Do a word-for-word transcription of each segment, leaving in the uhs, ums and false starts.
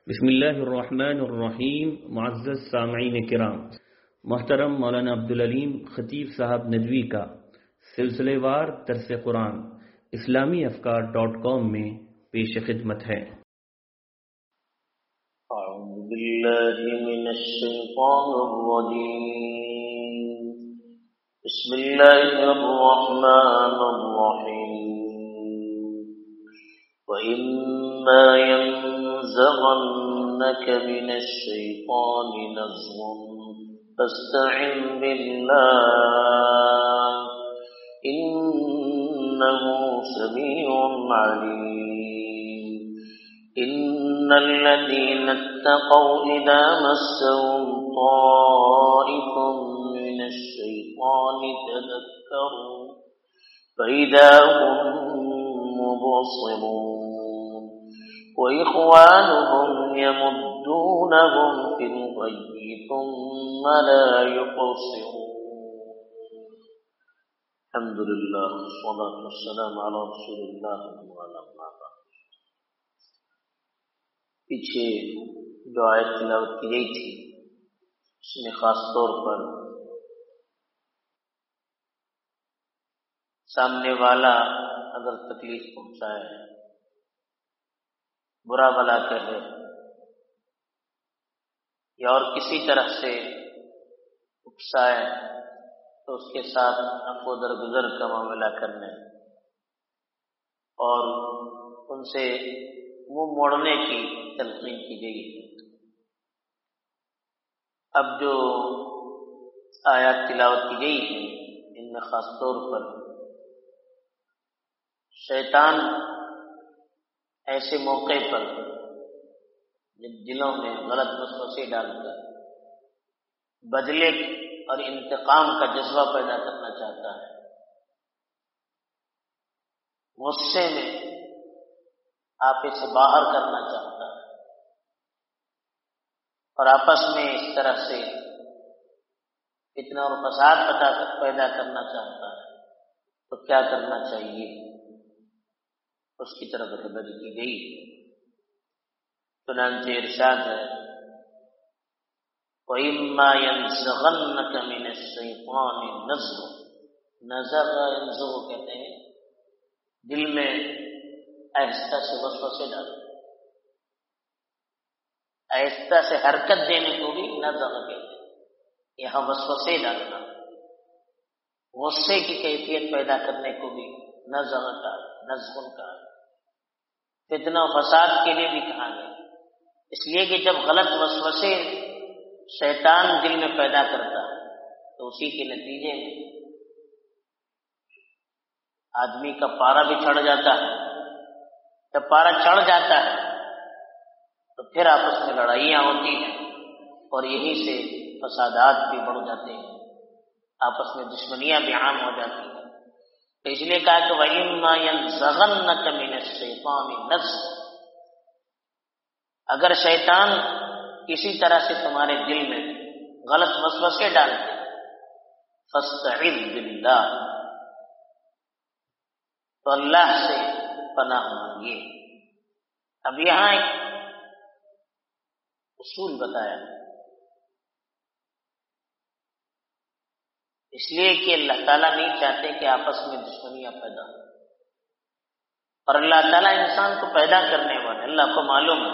بسم اللہ الرحمن الرحیم. معزز سامعین کرام، محترم مولانا عبدالعلیم خطیب صاحب ندوی کا سلسلے وار درس قرآن اسلامی افکار ڈاٹ کام میں پیش خدمت ہے. اعوذ باللہ من الشیطان الرجیم. بسم اللہ الرحمن الرحیم. وَإِمَّا يَنزَغَنَّكَ مِنَ الشَّيْطَانِ نَزْغٌ فَاسْتَعِذْ بِاللَّهِ إِنَّهُ سَمِيعٌ عَلِيمٌ. إِنَّ الَّذِينَ اتَّقَوْا إِذَا مَسَّهُمْ طَائِفٌ مِّنَ الشَّيْطَانِ تَذَكَّرُوا فَإِذَا هُم مبصرون وإخوانهم يمدونهم في الغي ثم لا يقصرون. الحمد لله والصلاة والسلام على رسول الله وعلى آله. پیچھے جو آیت تلاوت کی گئی تھی اس میں خاص طور پر سامنے والا اگر تکلیف پہنچائے، برا بلا کہے یا اور کسی طرح سے اکسائے تو اس کے ساتھ عفو درگزر کا معاملہ کرنے اور ان سے منہ موڑنے کی تلقین کی گئی. اب جو آیات تلاوت کی گئی ہیں ان میں خاص طور پر شیطان ایسے موقع پر جب دلوں میں غلط وسوسے ڈال کر بدلے اور انتقام کا جذبہ پیدا کرنا چاہتا ہے، غصے میں آپے سے باہر کرنا چاہتا ہے اور آپس میں اس طرح سے فتنہ اور فساد پیدا کرنا چاہتا ہے، تو کیا کرنا چاہیے اس کی طرف رہبری کی گئی. چنانچہ ارشاد ہے وَإِمَّا يَنزَغَنَّكَ مِنَ الشَّيْطَانِ نَزْغٌ. نزغ ينزغ کہتے ہیں دل میں آہستہ سے وسوسے ڈالو، آہستہ سے حرکت دینے کو بھی نزغ کہتے ہیں. یہاں وسوسے ڈالنا، غصے کی کیفیت پیدا کرنے کو بھی نزغ کا نزغ کا فتنہ و فساد کے لیے بھی کہا گیا، اس لیے کہ جب غلط وسوسے شیطان دل میں پیدا کرتا ہے تو اسی کے نتیجے میں آدمی کا پارا بھی چڑھ جاتا ہے. جب پارا چڑھ جاتا ہے تو پھر آپس میں لڑائیاں ہوتی ہیں اور یہیں سے فسادات بھی بڑھ جاتے ہیں، آپس میں دشمنیاں بھی عام ہو جاتی ہیں. تو اس لیے کہا کہ وَإِمَّا يَنزَغَنَّكَ مِنَ الشَّيْطَانِ نَزْغٌ. اگر شیطان کسی طرح سے تمہارے دل میں غلط وسوسے ڈالتے فَاسْتَعِذْ بِاللَّهِ، تو اللہ سے پناہ مانگیے. اب یہاں ایک اصول بتایا، اس لیے کہ اللہ تعالیٰ نہیں چاہتے کہ آپس میں دشمنیاں پیدا ہوں، اور اللہ تعالیٰ انسان کو پیدا کرنے والے، اللہ کو معلوم ہے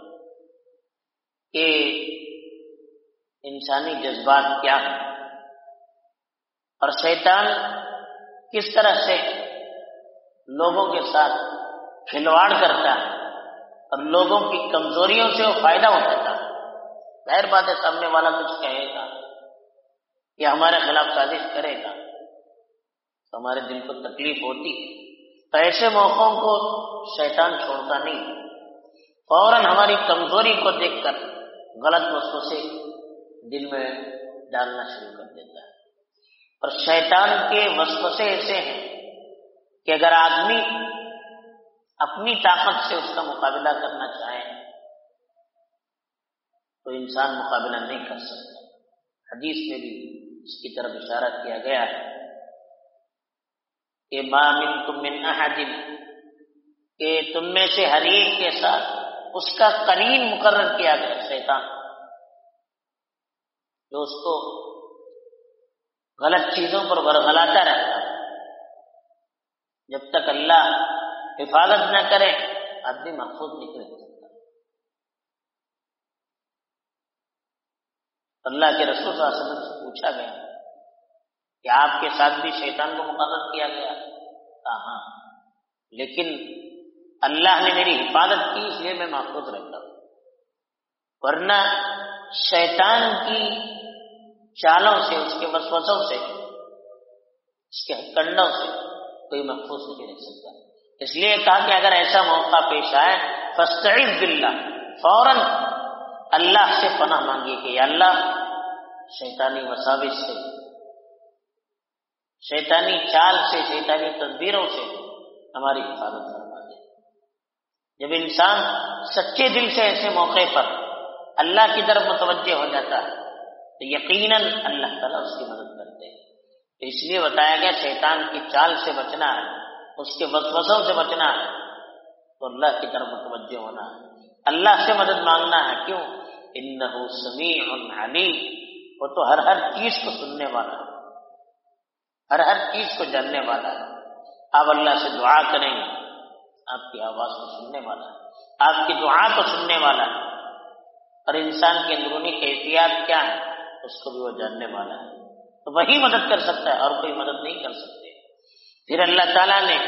کہ انسانی جذبات کیا ہیں اور شیطان کس طرح سے لوگوں کے ساتھ کھلواڑ کرتا ہے اور لوگوں کی کمزوریوں سے وہ فائدہ اٹھاتا ہے. ظاہر بات ہے سامنے والا کچھ کہے گا یا ہمارے خلاف سازش کرے گا تو ہمارے دل کو تکلیف ہوتی ہے. تو ایسے موقعوں کو شیطان چھوڑتا نہیں، فوراً ہماری کمزوری کو دیکھ کر غلط وسوسے دل میں ڈالنا شروع کر دیتا ہے. اور شیطان کے وسوسے ایسے ہیں کہ اگر آدمی اپنی طاقت سے اس کا مقابلہ کرنا چاہے تو انسان مقابلہ نہیں کر سکتا. حدیث میں بھی اس کی طرف اشارہ کیا گیا ہے کہ ما منکم من احد، کہ تم میں سے ہر ایک کے ساتھ اس کا قرین مقرر کیا گیا شیطان، جو اس کو غلط چیزوں پر ورغلاتا رہتا ہے۔ جب تک اللہ حفاظت نہ کرے آدمی محفوظ نہیں رہ سکتا۔ اللہ کے رسول صلی اللہ علیہ وسلم سے پوچھا گیا کہ آپ کے ساتھ بھی شیطان کو مقرر کیا گیا؟ کہا ہاں، لیکن اللہ نے میری حفاظت کی اس لیے میں محفوظ رہتا ہوں، ورنہ شیطان کی چالوں سے، اس کے وسوسوں سے، اس کے کنڈوں سے کوئی محفوظ نہیں رہ سکتا۔ اس لیے کہا کہ اگر ایسا موقع پیش آئے فاستعذ باللہ، فوراً اللہ سے پناہ مانگیے کہ یا اللہ شیطانی وساوس سے، شیطانی چال سے، شیطانی تدبیروں سے ہماری حفاظت فرما دے۔ جب انسان سچے دل سے ایسے موقع پر اللہ کی طرف متوجہ ہو جاتا ہے تو یقیناً اللہ تعالیٰ اس کی مدد کرتے ہیں۔ تو اس لیے بتایا گیا شیطان کی چال سے بچنا ہے، اس کے وسوسوں سے بچنا ہے تو اللہ کی طرف متوجہ ہونا ہے، اللہ سے مدد مانگنا ہے۔ کیوں؟ انہ سمیع علیم، وہ تو ہر ہر چیز کو سننے والا ہے، ہر ہر چیز کو جاننے والا ہے۔ آپ اللہ سے دعا کریں گے، آپ کی آواز کو سننے والا ہے، آپ کی دعا کو سننے والا ہے، اور انسان کی اندرونی کیفیات کیا ہے اس کو بھی وہ جاننے والا ہے، تو وہی مدد کر سکتا ہے اور کوئی مدد نہیں کر سکتے۔ پھر اللہ تعالیٰ نے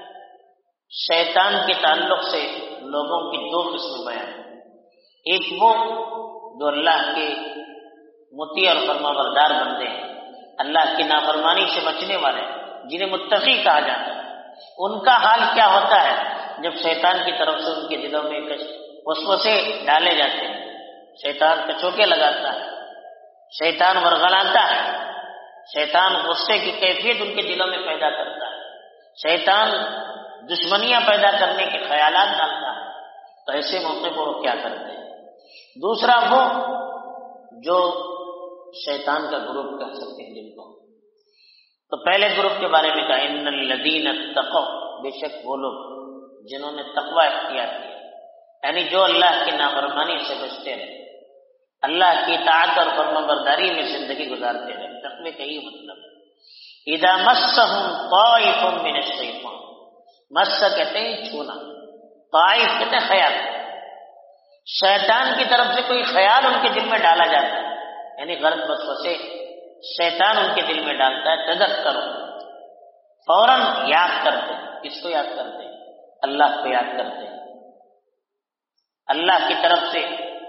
شیطان کے تعلق سے لوگوں کی دو قسمیں بیان کی۔ ایک وہ جو اللہ کے مطیع اور فرما بردار بندے ہیں، اللہ کی نافرمانی سے بچنے والے، جنہیں متقی کہا جاتا ہے، ان کا حال کیا ہوتا ہے جب شیطان کی طرف سے ان کے دلوں میں وسوسے ڈالے جاتے ہیں، شیطان کچوکے لگاتا ہے، شیطان ورغلاتا ہے، شیطان غصے کی کیفیت ان کے دلوں میں پیدا کرتا ہے، شیطان دشمنیاں پیدا کرنے کے خیالات ڈالتا ہے، تو ایسے موقع پر وہ کیا کرتے ہیں؟ دوسرا وہ جو شیطان کا گروپ کہہ سکتے ہیں جن کو، تو پہلے گروپ کے بارے میں کہا ان الذین اتقوا، بے شک وہ لوگ جنہوں نے تقوی اختیار کیا، یعنی جو اللہ کی نافرمانی سے بچتے رہے، اللہ کی اطاعت اور فرما برداری میں زندگی گزارتے رہے۔ تقوی کا یہ مطلب ہے اذا مسهم طائف من الشیطان، مس کہتے ہیں چھونا، طائف کہتے ہیں خیال، شیطان کی طرف سے کوئی خیال ان کے دل میں ڈالا جاتا ہے، یعنی غلط وسوسے شیطان ان کے دل میں ڈالتا ہے، تذکر فوراً یاد کرتے ہیں۔ کس کو یاد کرتے ہیں؟ اللہ کو یاد کرتے ہیں۔ اللہ کی طرف سے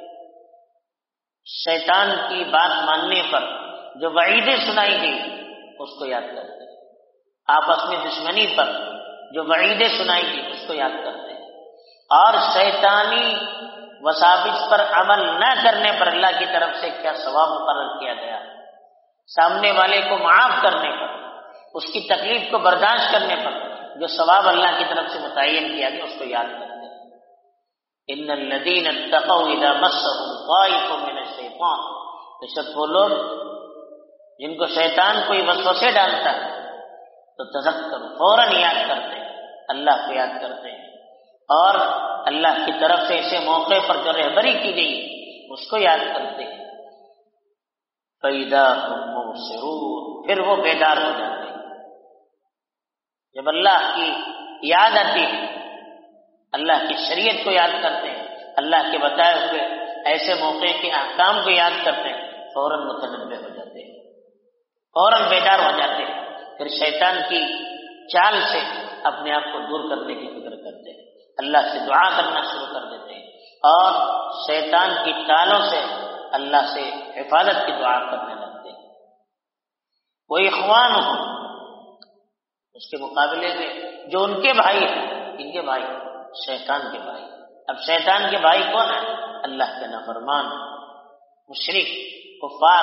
شیطان کی بات ماننے پر جو وعیدیں سنائی گئی اس کو یاد کرتے ہیں، آپس میں دشمنی پر جو وعیدیں سنائی گئی اس کو یاد کرتے ہیں، اور شیطانی وساوس پر عمل نہ کرنے پر اللہ کی طرف سے کیا ثواب مقرر کیا گیا، سامنے والے کو معاف کرنے پر، اس کی تکلیف کو برداشت کرنے پر جو ثواب اللہ کی طرف سے متعین کیا گیا اس کو یاد کرتے ہیں۔ ان الذین اتقوا اذا مسهم طائف من الشیطان، بے شک وہ لوگ جن کو شیطان کوئی وسوسے ڈالتا ہے تو تذکر فوراً یاد کرتے ہیں، اللہ کو یاد کرتے ہیں، اور اللہ کی طرف سے اسے موقع پر جو رہبری کی گئی اس کو یاد کرتے ہیں۔ فَإِذَا هُمْ مُبْصِرُونَ، پھر وہ بیدار ہو جاتے ہیں۔ جب اللہ کی یاد آتی ہے، اللہ کی شریعت کو یاد کرتے ہیں، اللہ کے بتائے ہوئے ایسے موقع کے احکام کو یاد کرتے ہیں، فوراً متنبہ ہو جاتے ہیں، فوراً بیدار ہو جاتے ہیں، پھر شیطان کی چال سے اپنے آپ کو دور کرنے کی فکر کرتے ہیں، اللہ سے دعا کرنا شروع کر دیتے ہیں، اور شیطان کی چالوں سے اللہ سے حفاظت کی دعا کرنے لگتے ہیں۔ وہ اخوان ہو، اس کے مقابلے میں جو ان کے بھائی ہیں، ان کے بھائی شیطان کے بھائی۔ اب شیطان کے بھائی کون ہے؟ اللہ کے نافرمان، مشرک، کفار،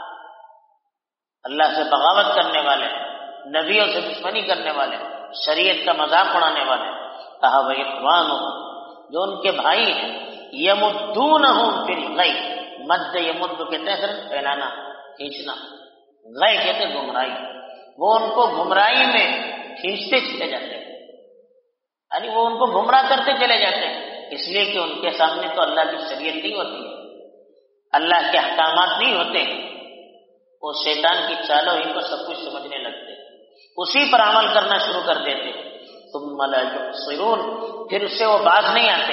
اللہ سے بغاوت کرنے والے، نبیوں سے دشمنی کرنے والے، شریعت کا مذاق اڑانے والے۔ کہا وہ اخوان ہو، جو ان کے بھائی ہیں، یمدونہم فی الغی، مد یمد کہتے ہیں پھیلانا، کھینچنا، غی کہتے ہیں گمراہی، وہ ان کو گمراہی میں کھینچتے چلے جاتے ہیں، یعنی وہ ان کو گمراہ کرتے چلے جاتے ہیں، اس لیے کہ ان کے سامنے تو اللہ کی شریعت نہیں ہوتی ہے، اللہ کے احکامات نہیں ہوتے، وہ شیطان کی چالوں ہی کو سب کچھ سمجھنے لگتے، اسی پر عمل کرنا شروع کر دیتے، ثم لا یبصرون، پھر اس سے وہ باز نہیں آتے،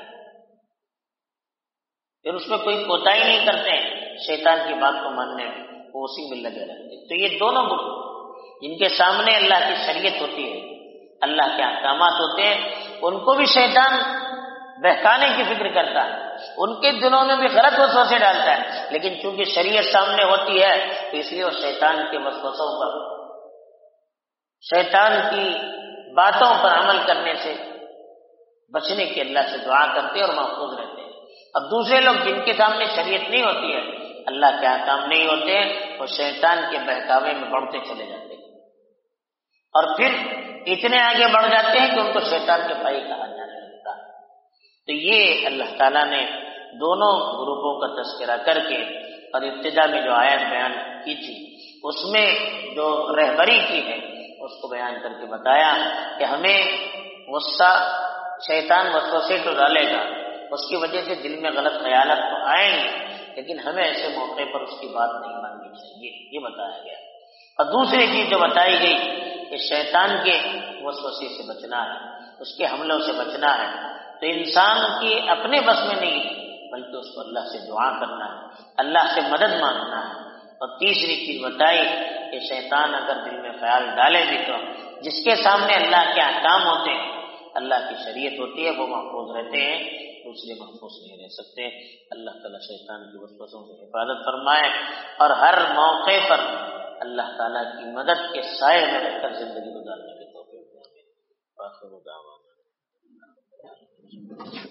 پھر اس میں کوئی کوتاہی نہیں کرتے شیطان کی بات کو ماننے میں، وہ اسی میں لگے رہتے۔ تو یہ دونوں گروہ جن کے سامنے اللہ کی شریعت ہوتی ہے، اللہ کے احکامات ہوتے ہیں، ان کو بھی شیطان بہکانے کی فکر کرتا ہے، ان کے دلوں میں بھی غلط وسوسے ڈالتا ہے، لیکن چونکہ شریعت سامنے ہوتی ہے تو اس لیے وہ شیطان کے وسوسوں پر، شیطان کی باتوں پر عمل کرنے سے بچنے کی اللہ سے دعا کرتے اور محفوظ رہتے ہیں۔ اب دوسرے لوگ جن کے سامنے شریعت نہیں ہوتی ہے، اللہ کے احکام نہیں ہوتے، وہ شیطان کے بہکاوے میں بڑھتے چلے جاتے ہیں اور پھر اتنے آگے بڑھ جاتے ہیں کہ ان کو شیطان کے بھائی کہا جانے لگتا ہے۔ تو یہ اللہ تعالیٰ نے دونوں گروپوں کا تذکرہ کر کے اور ابتدا میں جو آیت بیان کی تھی اس میں جو رہبری کی ہے اس کو بیان کر کے بتایا کہ ہمیں غصہ شیطان وسوسے تو ڈالے گا، اس کی وجہ سے دل میں غلط خیالات تو آئیں گے، لیکن ہمیں ایسے موقع پر اس کی بات نہیں ماننی چاہیے، یہ بتایا گیا۔ اور دوسری چیز جو بتائی گئی کہ شیطان کے وسوسے سے بچنا ہے، اس کے حملوں سے بچنا ہے، تو انسان کی اپنے بس میں نہیں بلکہ اس کو اللہ سے دعا کرنا ہے، اللہ سے مدد مانگنا ہے۔ اور تیسری چیز بتائی کہ شیطان اگر دل میں خیال ڈالے بھی تو جس کے سامنے اللہ کے احکام ہوتے ہیں، اللہ کی شریعت ہوتی ہے، وہ محفوظ رہتے ہیں، دوسرے محفوظ نہیں رہ سکتے۔ اللہ تعالیٰ شیطان کی وسوسوں سے حفاظت فرمائے اور ہر موقع پر اللہ تعالیٰ کی مدد کے سائے میں رہ کر زندگی گزارنے کے توفیق دے۔ آخر دعوانا